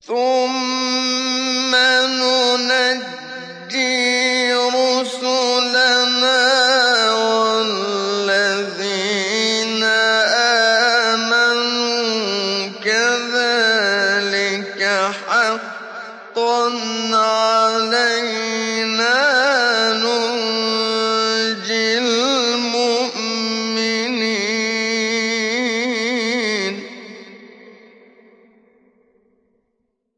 ثُمَّ نُنَجِّي رُسُلَنَا وَالَّذِينَ آمَنُوا ۚ كَذَٰلِكَ حَقًّا